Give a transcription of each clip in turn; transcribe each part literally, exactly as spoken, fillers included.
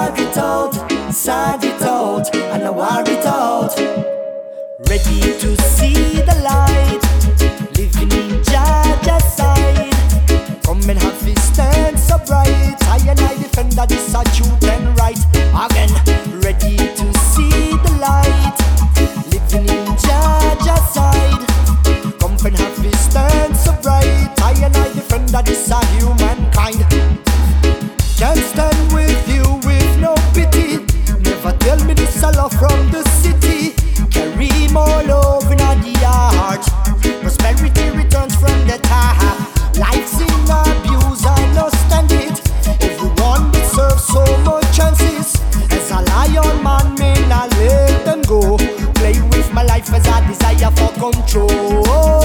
sort it out, sort it out, and I war it out. Ready to see the light, living in Jaja's side. Come and have his stand so bright. I and I defend that this a truth and right. Again, ready to see the light, living in Jaja's side. Come and have his stand so bright. I and I defend that this a humankind. Can't stand with you with no pity. Never tell me this a love from the city. Carry more love in the heart. Prosperity returns from the top. Life's in abuse, I no stand it. Everyone deserves so much chances. As a lion man, may not let them go. Play with my life as I desire for control.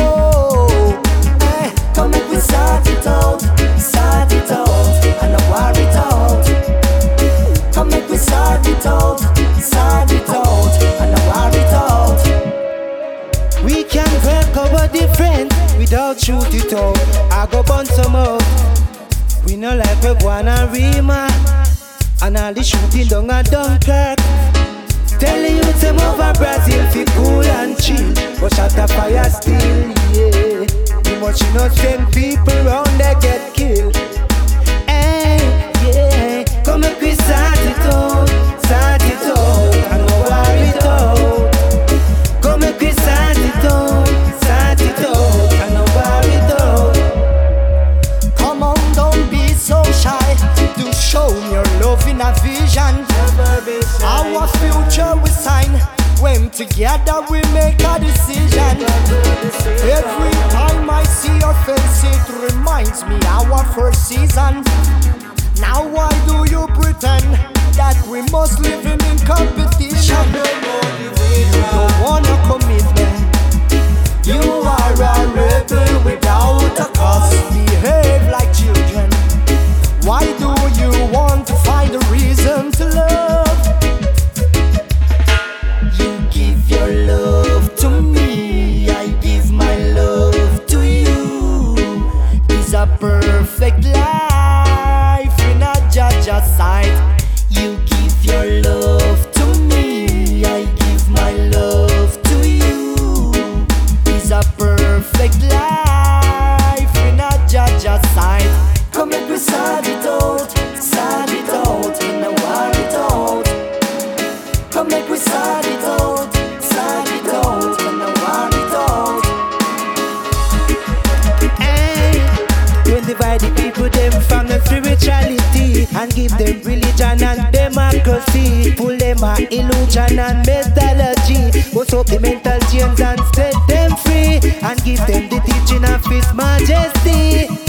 Hey, come make we sort it out, sort it out, and I war it out. Come make we sort it out, sort it out, and I war it out. We can work our different without shoot it out. I go burn some out. We no like we wanna Rima and all the shooting down a Dunkirk. Tell the youth them over Brazil fi cool and chill, but shot a fire still, yeah. Too much innocent people round they get killed. Hey, yeah. Come make we sort it out, sort it out, and no war it out. Come make we sort it out, sort it out, and no war it out. Come on, don't be so shy to show your love in a vision. Our future we sign when together we make a decision. Every time I see your face, it reminds me our first season. Now why do you pretend that we must live in competition? You don't want a commitment. You are a rebel without a cause. Behave like children. Why do you want to find a reason to love? You give your love to me, I give my love to you. It's a perfect life in a Jaja's sight. You give your love to me, I give my love to you. It's a perfect life in a Jaja's sight. Come make we sort it out, sort it out, and I war it out. Come make we sort it out, sort it out, and I war it out. Hey, don't divide the people them from the spirituality and give them religion and democracy. Pull them a illusion and methodology. Bust up the mental chains and set them free and give them the teaching of His Majesty.